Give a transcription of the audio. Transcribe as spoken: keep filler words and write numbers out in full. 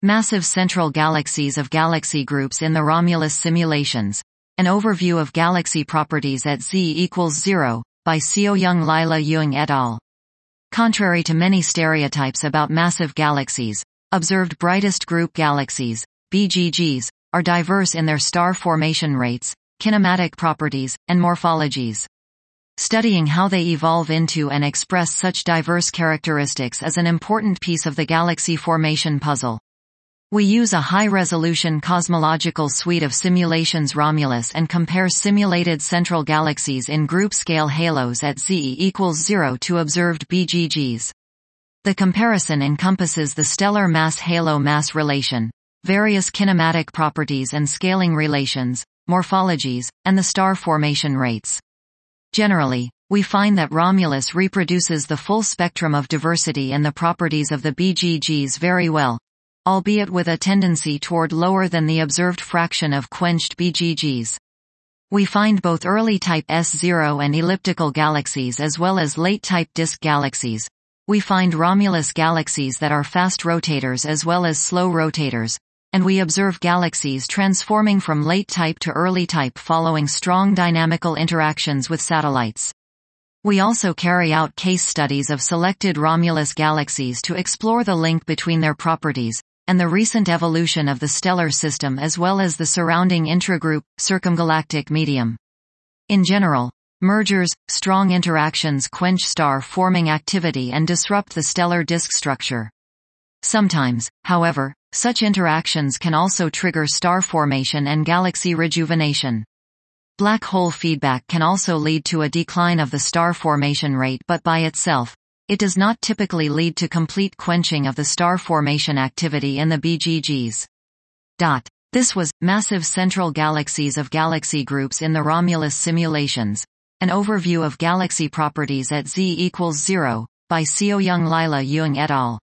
Massive central galaxies of galaxy groups in the Romulus simulations. An overview of galaxy properties at z equals zero, by Seoyoung Lila Yung et al. Contrary to many stereotypes about massive galaxies, observed brightest group galaxies, B G Gs, are diverse in their star formation rates, kinematic properties, and morphologies. Studying how they evolve into and express such diverse characteristics is an important piece of the galaxy formation puzzle. We use a high-resolution cosmological suite of simulations Romulus and compares simulated central galaxies in group-scale halos at z equals zero to observed B G Gs. The comparison encompasses the stellar mass-halo mass relation, various kinematic properties and scaling relations, morphologies, and the star formation rates. Generally, we find that Romulus reproduces the full spectrum of diversity in the properties of the B G Gs very well, albeit with a tendency toward lower than the observed fraction of quenched B G Gs. We find both early type S zero and elliptical galaxies as well as late type disk galaxies. We find Romulus galaxies that are fast rotators as well as slow rotators, and we observe galaxies transforming from late type to early type following strong dynamical interactions with satellites. We also carry out case studies of selected Romulus galaxies to explore the link between their properties, and the recent evolution of the stellar system as well as the surrounding intragroup, circumgalactic medium. In general, mergers, strong interactions quench star-forming activity and disrupt the stellar disk structure. Sometimes, however, such interactions can also trigger star formation and galaxy rejuvenation. Black hole feedback can also lead to a decline of the star formation rate, but by itself, it does not typically lead to complete quenching of the star formation activity in the B G Gs. Dot. This was Massive Central Galaxies of Galaxy Groups in the Romulus Simulations, an overview of galaxy properties at z equals zero, by Seoyoung Lila Yung et al.